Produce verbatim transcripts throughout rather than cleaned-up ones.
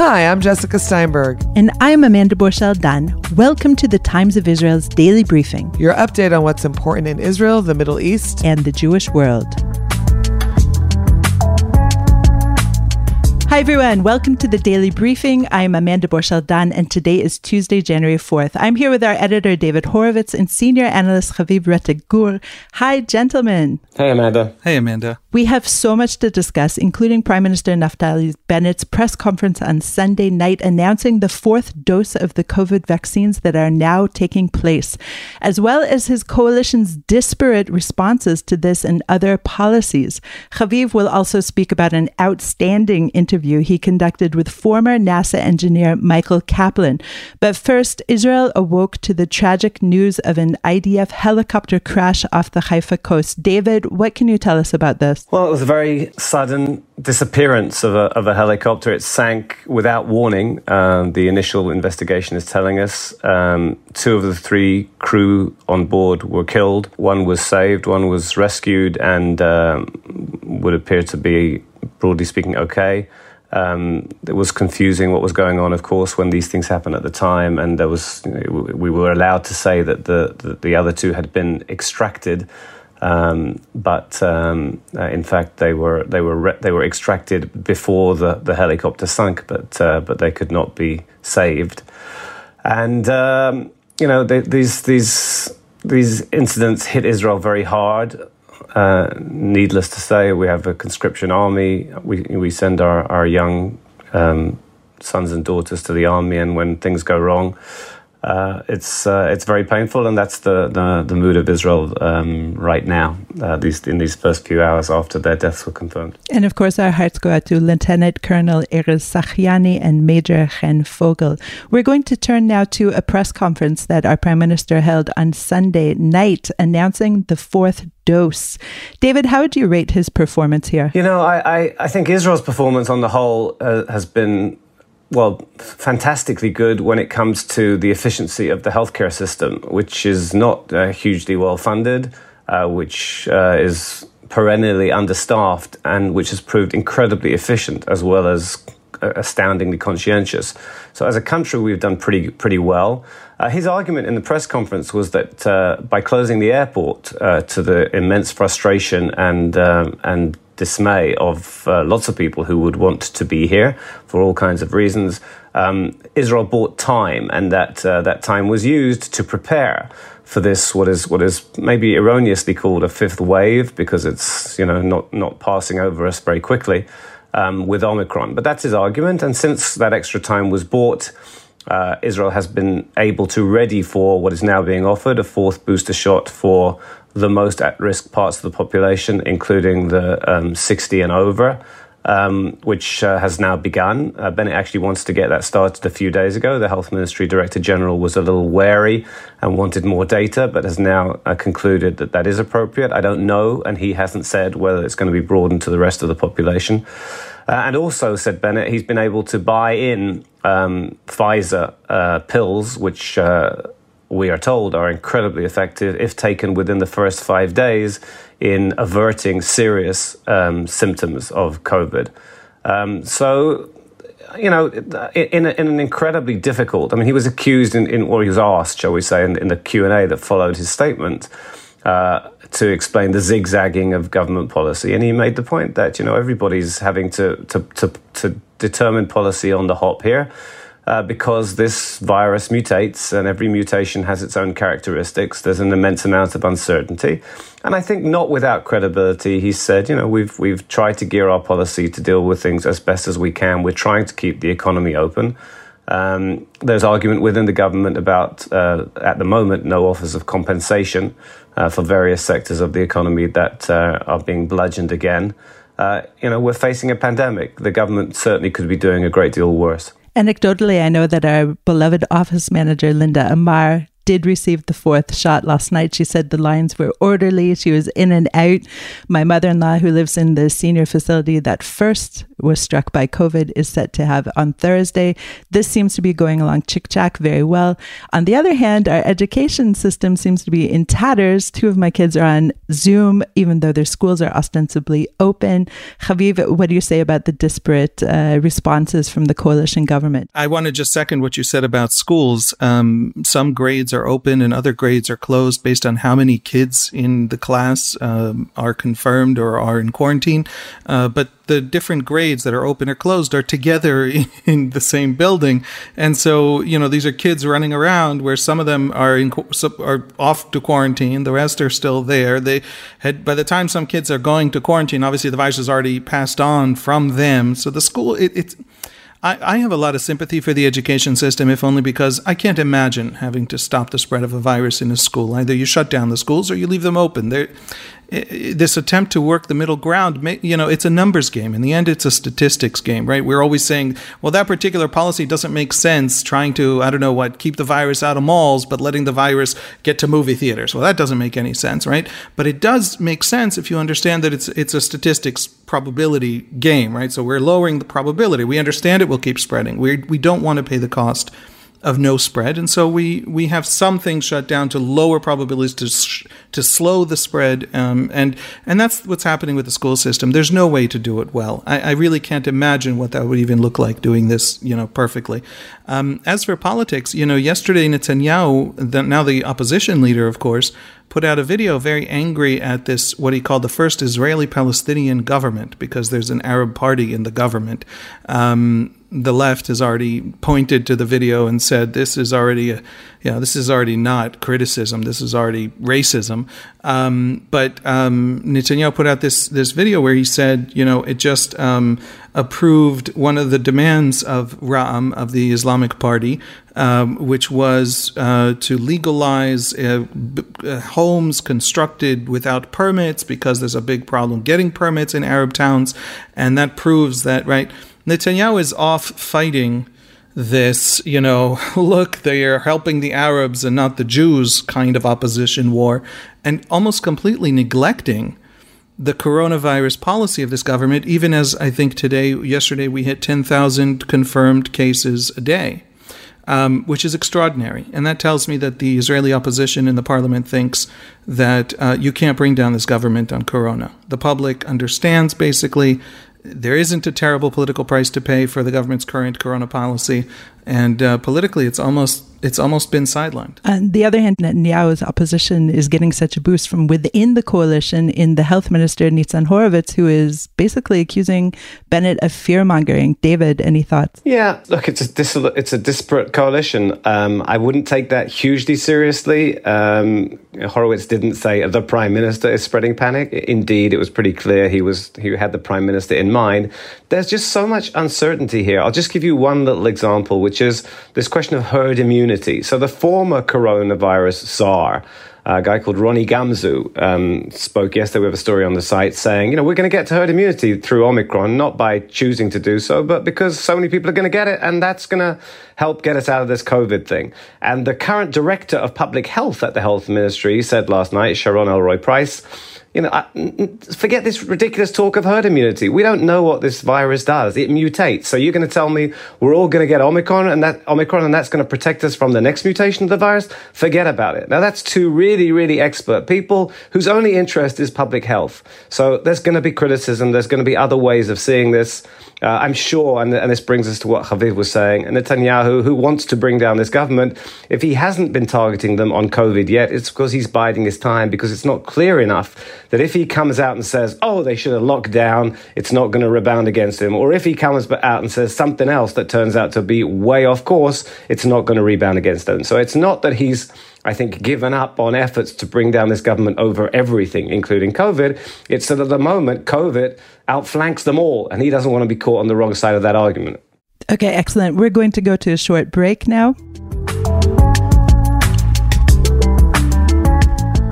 Hi, I'm Jessica Steinberg. And I'm Amanda Borschel-Dan. Welcome to the Times of Israel's Daily Briefing. Your update on what's important in Israel, the Middle East, and the Jewish world. Hi everyone, welcome to the Daily Briefing. I'm Amanda Borschel-Dan and today is Tuesday, January fourth. I'm here with our editor David Horowitz and senior analyst Haviv Rettig-Gur. Hi gentlemen. Hey Amanda. Hey Amanda. We have so much to discuss, including Prime Minister Naftali Bennett's press conference on Sunday night announcing the fourth dose of the COVID vaccines that are now taking place, as well as his coalition's disparate responses to this and other policies. Haviv will also speak about an outstanding interview he conducted with former NASA engineer Michael Kaplan. But first, Israel awoke to the tragic news of an I D F helicopter crash off the Haifa coast. David, what can you tell us about this? Well, it was a very sudden disappearance of a, of a helicopter. It sank without warning. Um, the initial investigation is telling us um, two of the three crew on board were killed. One was saved, one was rescued, and um, would appear to be, broadly speaking, okay. Um, it was confusing what was going on, of course, when these things happened at the time, and there was you know, we were allowed to say that the, the, the other two had been extracted, um, but um, uh, in fact they were they were re- they were extracted before the, the helicopter sunk, but uh, but they could not be saved, and um, you know they, these these these incidents hit Israel very hard. Uh, needless to say, we have a conscription army. We we send our our young um, sons and daughters to the army, and when things go wrong, uh, it's uh, it's very painful, and that's the the, the mood of Israel um, right now. Uh, these in these first few hours after their deaths were confirmed. And of course, our hearts go out to Lieutenant Colonel Erez Sachiani and Major Chen Fogel. We're going to turn now to a press conference that our Prime Minister held on Sunday night, announcing the fourth dose. David, how would you rate his performance here? You know, I, I, I think Israel's performance on the whole uh, has been, well, fantastically good when it comes to the efficiency of the healthcare system, which is not uh, hugely well funded, uh, which uh, is perennially understaffed, and which has proved incredibly efficient as well as astoundingly conscientious. So as a country, we've done pretty pretty well. Uh, his argument in the press conference was that uh, by closing the airport uh, to the immense frustration and um, and dismay of uh, lots of people who would want to be here for all kinds of reasons, um, Israel bought time, and that uh, that time was used to prepare for this what is what is maybe erroneously called a fifth wave, because it's you know not not passing over us very quickly. Um, with Omicron. But that's his argument. And since that extra time was bought, uh, Israel has been able to ready for what is now being offered, a fourth booster shot for the most at-risk parts of the population, including the um, sixty and over, um, which uh, has now begun. Uh, Bennett actually wants to get that started a few days ago. The Health Ministry Director General was a little wary and wanted more data, but has now uh, concluded that that is appropriate. I don't know, and he hasn't said whether it's going to be broadened to the rest of the population. Uh, and also, said Bennett, he's been able to buy in um, Pfizer uh, pills, which uh, we are told are incredibly effective if taken within the first five days in averting serious um, symptoms of COVID. Um, so, you know, in, in an incredibly difficult, I mean, he was accused in, in or he was asked, shall we say, in, in the Q and A that followed his statement, uh, to explain the zigzagging of government policy. And he made the point that, you know, everybody's having to, to, to, to determine policy on the hop here. Uh, because this virus mutates, and every mutation has its own characteristics. There's an immense amount of uncertainty. And I think not without credibility, he said, you know, we've we've tried to gear our policy to deal with things as best as we can. We're trying to keep the economy open. Um, there's argument within the government about, uh, at the moment, no offers of compensation uh, for various sectors of the economy that uh, are being bludgeoned again. Uh, you know, we're facing a pandemic. The government certainly could be doing a great deal worse. Anecdotally, I know that our beloved office manager, Linda Amar, did receive the fourth shot last night. She said the lines were orderly. She was in and out. My mother-in-law, who lives in the senior facility that first was struck by COVID, is set to have on Thursday. This seems to be going along chick-chack very well. On the other hand, our education system seems to be in tatters. Two of my kids are on Zoom, even though their schools are ostensibly open. Haviv, what do you say about the disparate uh, responses from the coalition government? I want to just second what you said about schools. Um, some grades are open and other grades are closed based on how many kids in the class um, are confirmed or are in quarantine. Uh, but the different grades that are open or closed are together in the same building. And so, you know, these are kids running around where some of them are in, are off to quarantine. The rest are still there. They had, by the time some kids are going to quarantine, obviously the virus has already passed on from them. So the school, it, it's, I, I have a lot of sympathy for the education system, if only because I can't imagine having to stop the spread of a virus in a school. Either you shut down the schools or you leave them open. They're, this attempt to work the middle ground, you know, it's a numbers game. In the end, it's a statistics game, right? We're always saying, well, that particular policy doesn't make sense, trying to, I don't know what, keep the virus out of malls, but letting the virus get to movie theaters. Well, that doesn't make any sense, right? But it does make sense if you understand that it's it's a statistics probability game, right? So we're lowering the probability. We understand it will keep spreading. We we don't want to pay the cost of no spread, and so we we have some things shut down to lower probabilities to sh- to slow the spread, um, and and that's what's happening with the school system. There's no way to do it well. I, I really can't imagine what that would even look like doing this, you know, perfectly. Um, as for politics, you know, yesterday Netanyahu, the, now the opposition leader, of course, put out a video very angry at this, what he called the first Israeli-Palestinian government, because there's an Arab party in the government. Um, the left has already pointed to the video and said, this is already, a, you know, this is already not criticism. This is already racism. Um, but um, Netanyahu put out this this video where he said, you know, it just um, approved one of the demands of Ra'am, of the Islamic Party, um, which was uh, to legalize uh, b- uh, homes constructed without permits, because there's a big problem getting permits in Arab towns. And that proves that, right, Netanyahu is off fighting this, you know, look, they are helping the Arabs and not the Jews kind of opposition war, and almost completely neglecting the coronavirus policy of this government, even as I think today, yesterday, we hit ten thousand confirmed cases a day, um, which is extraordinary. And that tells me that the Israeli opposition in the parliament thinks that uh, you can't bring down this government on corona. The public understands, basically, there isn't a terrible political price to pay for the government's current corona policy, and uh, politically, it's almost it's almost been sidelined. On the other hand, Netanyahu's opposition is getting such a boost from within the coalition in the health minister, Nitzan Horowitz, who is basically accusing Bennett of fear-mongering. David, any thoughts? Yeah, look, it's a, dis- it's a disparate coalition. Um, I wouldn't take that hugely seriously. Um, Horowitz didn't say the prime minister is spreading panic. Indeed, it was pretty clear he was he had the prime minister in mind. There's just so much uncertainty here. I'll just give you one little example, which is this question of herd immunity. So the former coronavirus czar, a guy called Ronnie Gamzu, um, spoke yesterday. We have a story on the site saying, you know, we're going to get to herd immunity through Omicron, not by choosing to do so, but because so many people are going to get it, and that's going to help get us out of this COVID thing. And the current director of public health at the health ministry said last night, Sharon Elroy-Price, you know, I, forget this ridiculous talk of herd immunity. We don't know what this virus does. It mutates. So you're going to tell me we're all going to get Omicron and that Omicron and that's going to protect us from the next mutation of the virus? Forget about it. Now, that's two really, really expert people whose only interest is public health. So there's going to be criticism. There's going to be other ways of seeing this. Uh, I'm sure, and, and this brings us to what Haviv was saying, and Netanyahu, who wants to bring down this government, if he hasn't been targeting them on COVID yet, it's because he's biding his time, because it's not clear enough that if he comes out and says, oh, they should have locked down, it's not going to rebound against him, or if he comes out and says something else that turns out to be way off course, it's not going to rebound against him. So it's not that he's, I think, given up on efforts to bring down this government over everything, including COVID. It's that at the moment, COVID outflanks them all, and he doesn't want to be caught on the wrong side of that argument. Okay, excellent. We're going to go to a short break now.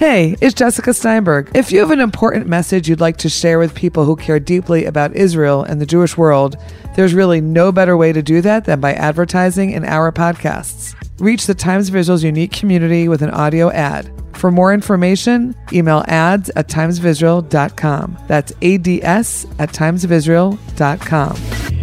Hey, it's Jessica Steinberg. If you have an important message you'd like to share with people who care deeply about Israel and the Jewish world, there's really no better way to do that than by advertising in our podcasts. Reach the Times of Israel's unique community with an audio ad. For more information, email ads at times of israel dot com. That's A D S at times of israel dot com.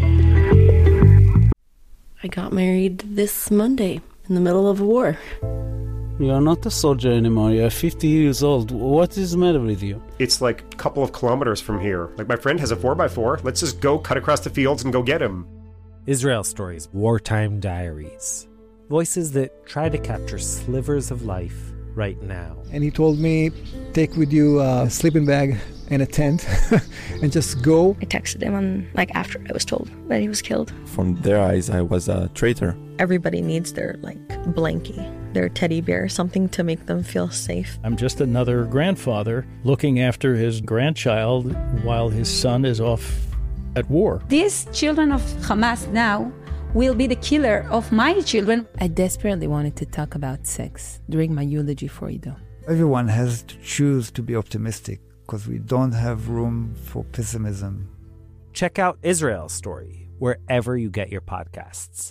I got married this Monday in the middle of a war. You are not a soldier anymore. You are fifty years old. What is the matter with you? It's like a couple of kilometers from here. Like, my friend has a four by four. Let's just go cut across the fields and go get him. Israel Stories, Wartime Diaries. Voices that try to capture slivers of life right now. And he told me, take with you a sleeping bag and a tent and just go. I texted him on, like, after I was told that he was killed. From their eyes, I was a traitor. Everybody needs their, like, blankie, their teddy bear, something to make them feel safe. I'm just another grandfather looking after his grandchild while his son is off at war. These children of Hamas now will be the killer of my children. I desperately wanted to talk about sex during my eulogy for Ido. Everyone has to choose to be optimistic because we don't have room for pessimism. Check out Israel Story wherever you get your podcasts.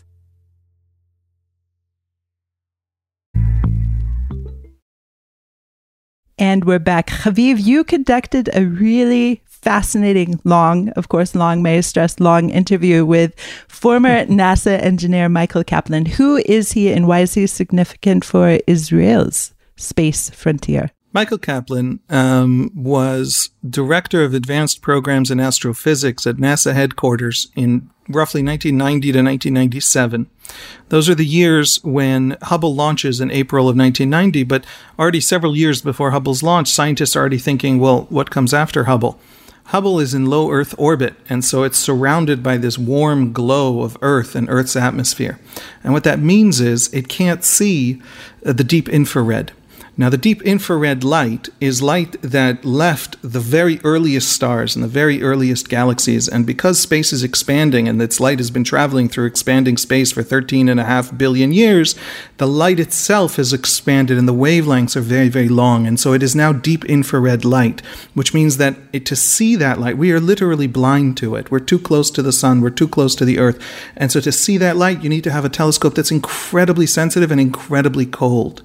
And we're back. Haviv, you conducted a really fascinating, long, of course, long, may I stress, long interview with former NASA engineer Michael Kaplan. Who is he and why is he significant for Israel's space frontier? Michael Kaplan um, was director of advanced programs in astrophysics at NASA headquarters in roughly nineteen ninety to nineteen ninety-seven. Those are the years when Hubble launches in April of nineteen ninety, but already several years before Hubble's launch, scientists are already thinking, well, what comes after Hubble? Hubble is in low Earth orbit, and so it's surrounded by this warm glow of Earth and Earth's atmosphere. And what that means is it can't see uh, the deep infrared. Now, the deep infrared light is light that left the very earliest stars and the very earliest galaxies. And because space is expanding and its light has been traveling through expanding space for thirteen and a half billion years, the light itself has expanded and the wavelengths are very, very long. And so it is now deep infrared light, which means that it, to see that light, we are literally blind to it. We're too close to the sun. We're too close to the Earth. And so to see that light, you need to have a telescope that's incredibly sensitive and incredibly cold.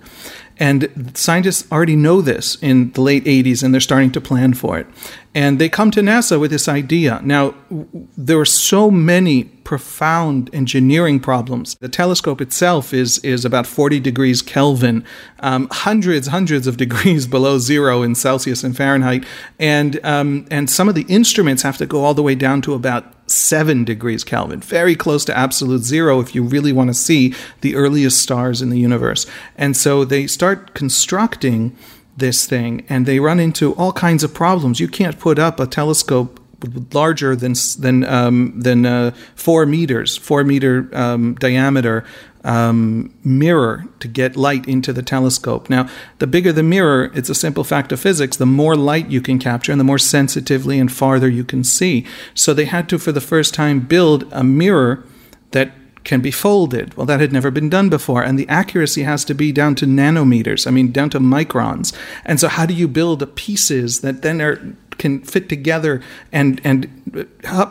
And scientists already know this in the late eighties, and they're starting to plan for it. And they come to NASA with this idea. Now, there are so many profound engineering problems. The telescope itself is is about forty degrees Kelvin, um, hundreds, hundreds of degrees below zero in Celsius and Fahrenheit. And um, and some of the instruments have to go all the way down to about seven degrees Kelvin, very close to absolute zero if you really want to see the earliest stars in the universe. And so they start constructing this thing, and they run into all kinds of problems. You can't put up a telescope larger than than um, than uh, four meters, four meter um, diameter um, mirror to get light into the telescope. Now, the bigger the mirror, it's a simple fact of physics, the more light you can capture and the more sensitively and farther you can see. So they had to, for the first time, build a mirror that can be folded. Well, that had never been done before. And the accuracy has to be down to nanometers. I mean, down to microns. And so how do you build pieces that then are can fit together? And and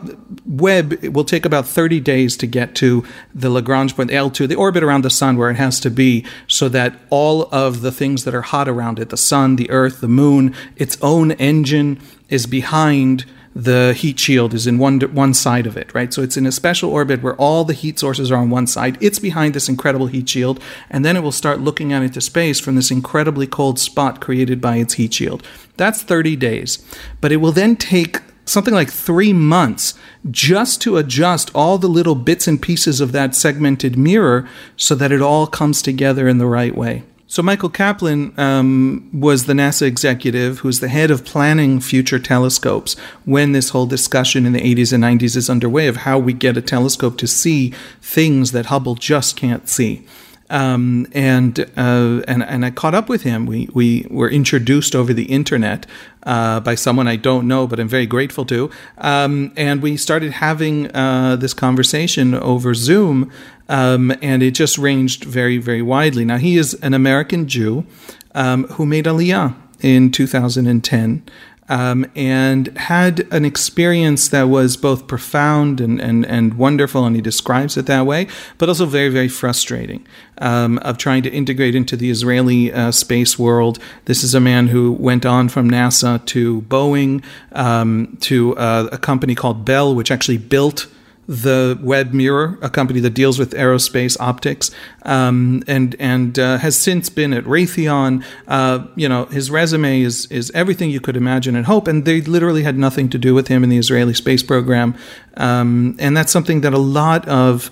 Webb will take about thirty days to get to the Lagrange point, L two, the orbit around the sun where it has to be, so that all of the things that are hot around it, the sun, the earth, the moon, its own engine is behind. The heat shield is in one one side of it, right? So it's in a special orbit where all the heat sources are on one side. It's behind this incredible heat shield, and then it will start looking out into space from this incredibly cold spot created by its heat shield. That's thirty days. But it will then take something like three months just to adjust all the little bits and pieces of that segmented mirror so that it all comes together in the right way. So Michael Kaplan um, was the NASA executive who's the head of planning future telescopes when this whole discussion in the eighties and nineties is underway of how we get a telescope to see things that Hubble just can't see. Um, and, uh, and and I caught up with him. We we were introduced over the internet uh, by someone I don't know, but I'm very grateful to. Um, and we started having uh, this conversation over Zoom, um, and it just ranged very, very widely. Now, he is an American Jew um, who made Aliyah in two thousand ten. Um, and had an experience that was both profound and, and, and wonderful, and he describes it that way, but also very, very frustrating, um, of trying to integrate into the Israeli uh, space world. This is a man who went on from NASA to Boeing, um, to uh, a company called Bell, which actually built the Webb Mirror, a company that deals with aerospace optics, um, and and uh, has since been at Raytheon. Uh, you know, his resume is is everything you could imagine and hope, and they literally had nothing to do with him in the Israeli space program. Um, and that's something that a lot of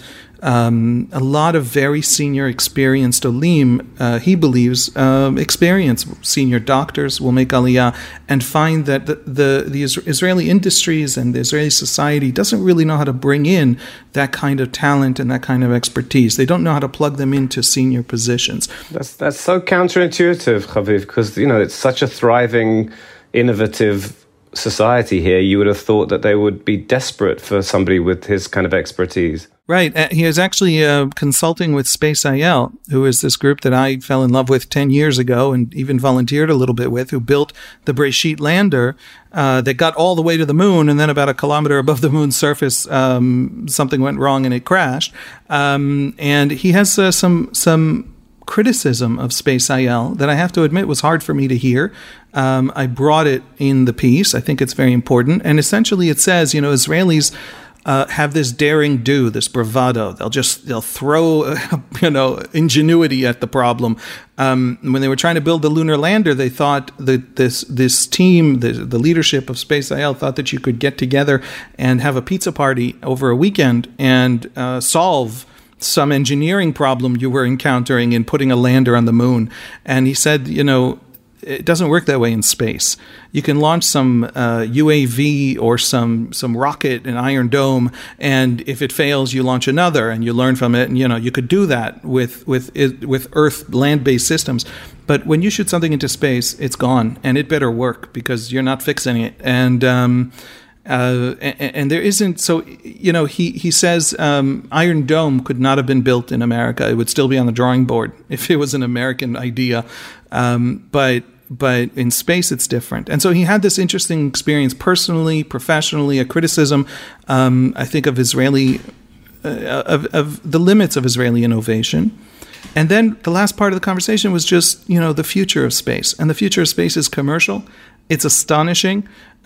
Um, a lot of very senior, experienced Olim, uh, he believes, um, experienced senior doctors will make Aliyah and find that the, the, the Israeli industries and the Israeli society doesn't really know how to bring in that kind of talent and that kind of expertise. They don't know how to plug them into senior positions. That's that's so counterintuitive, Chaviv, because, you know, it's such a thriving, innovative society here. You would have thought that they would be desperate for somebody with his kind of expertise. Right. Uh, he is actually uh, consulting with Space I L, who is this group that I fell in love with ten years ago and even volunteered a little bit with, who built the Beresheet lander uh, that got all the way to the moon, and then about a kilometer above the moon's surface, um, something went wrong and it crashed. Um, and he has uh, some some criticism of Space I L that I have to admit was hard for me to hear. Um, I brought it in the piece. I think it's very important. And essentially it says, you know, Israelis Uh, have this daring do, this bravado. They'll just, they'll throw, uh, you know, ingenuity at the problem. Um, when they were trying to build the lunar lander, they thought that this this team, the, the leadership of Space I L, thought that you could get together and have a pizza party over a weekend and uh, solve some engineering problem you were encountering in putting a lander on the moon. And he said, you know, it doesn't work that way in space. You can launch some uh, U A V or some some rocket, an Iron Dome, and if it fails, you launch another, and you learn from it. And you know you could do that with with with Earth land-based systems. But when you shoot something into space, it's gone, and it better work because you're not fixing it. And um, uh, and, and there isn't. So you know, he he says um, Iron Dome could not have been built in America. It would still be on the drawing board if it was an American idea. Um, but but in space, it's different. And so he had this interesting experience personally, professionally, a criticism, um, I think, of Israeli, uh, of, of the limits of Israeli innovation. And then the last part of the conversation was just, you know, the future of space. And the future of space is commercial. It's astonishing.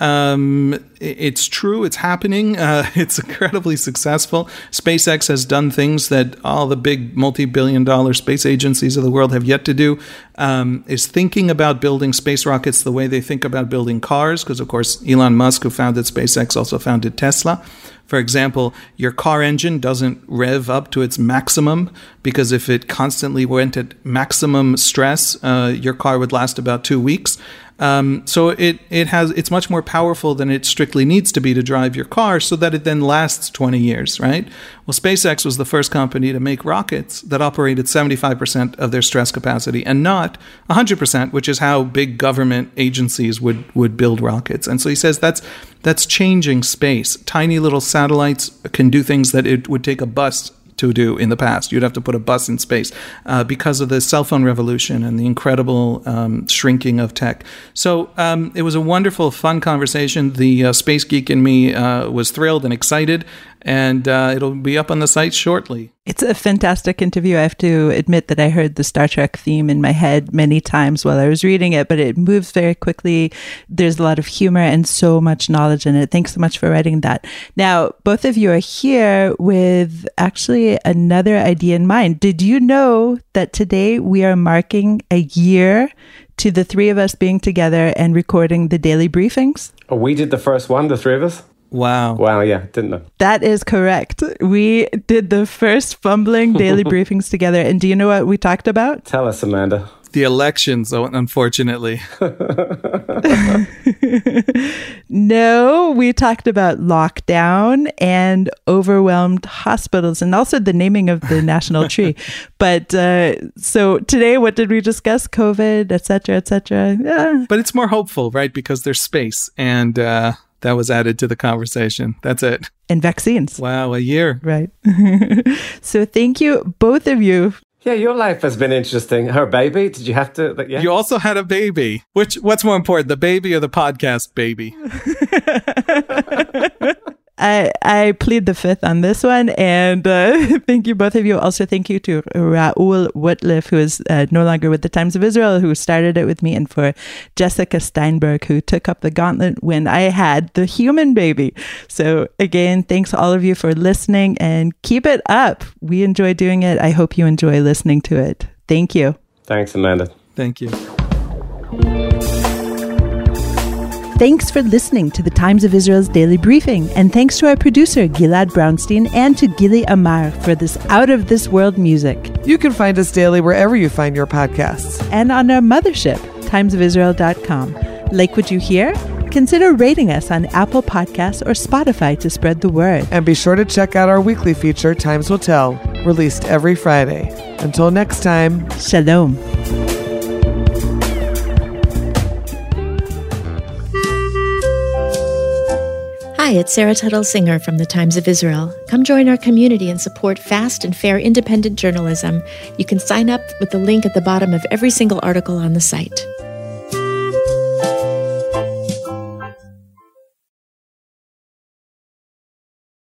Um, it's true. It's happening. Uh, it's incredibly successful. SpaceX has done things that all the big multi-billion dollar space agencies of the world have yet to do, um, is thinking about building space rockets the way they think about building cars. Because, of course, Elon Musk, who founded SpaceX, also founded Tesla. For example, your car engine doesn't rev up to its maximum because if it constantly went at maximum stress, uh, your car would last about two weeks. Um, so it, it has, it's much more powerful than it strictly needs to be to drive your car so that it then lasts twenty years, right? Well, SpaceX was the first company to make rockets that operated seventy-five percent of their stress capacity and not one hundred percent, which is how big government agencies would, would build rockets. And so he says that's, that's changing space. Tiny little satellites can do things that it would take a bus to do in the past. You'd have to put a bus in space uh, because of the cell phone revolution and the incredible um, shrinking of tech. So um, it was a wonderful, fun conversation. The uh, space geek in me uh, was thrilled and excited, and uh, it'll be up on the site shortly. It's a fantastic interview. I have to admit that I heard the Star Trek theme in my head many times while I was reading it, but it moves very quickly. There's a lot of humor and so much knowledge in it. Thanks so much for writing that. Now, both of you are here with actually another idea in mind. Did you know that today we are marking a year to the three of us being together and recording the daily briefings? Oh, we did the first one, the three of us? Wow. Wow, yeah, didn't know. That is correct. We did the first fumbling daily briefings together. And do you know what we talked about? Tell us, Amanda. The elections, unfortunately. No, we talked about lockdown and overwhelmed hospitals and also the naming of the national tree. But uh, so today, what did we discuss? COVID, et cetera, et cetera. Yeah. But it's more hopeful, right? Because there's space and... Uh... That was added to the conversation. That's it. And vaccines. Wow, a year. Right. So thank you, both of you. Yeah, your life has been interesting. Her baby, did you have to? Like, yeah. You also had a baby. Which, what's more important, the baby or the podcast baby? I, I plead the fifth on this one, and uh, thank you, both of you. Also, thank you to Raoul Woodliff, who is uh, no longer with the Times of Israel, who started it with me, and for Jessica Steinberg, who took up the gauntlet when I had the human baby. So again, thanks all of you for listening, and keep it up. We enjoy doing it. I hope you enjoy listening to it. Thank you. Thanks, Amanda. Thank you. Thanks for listening to the Times of Israel's Daily Briefing, and thanks to our producer, Gilad Brownstein, and to Gili Amar for this out-of-this-world music. You can find us daily wherever you find your podcasts. And on our mothership, times of israel dot com. Like what you hear? Consider rating us on Apple Podcasts or Spotify to spread the word. And be sure to check out our weekly feature, Times Will Tell, released every Friday. Until next time, Shalom. Hi, it's Sarah Tuttle Singer from the Times of Israel. Come join our community and support fast and fair independent journalism. You can sign up with the link at the bottom of every single article on the site.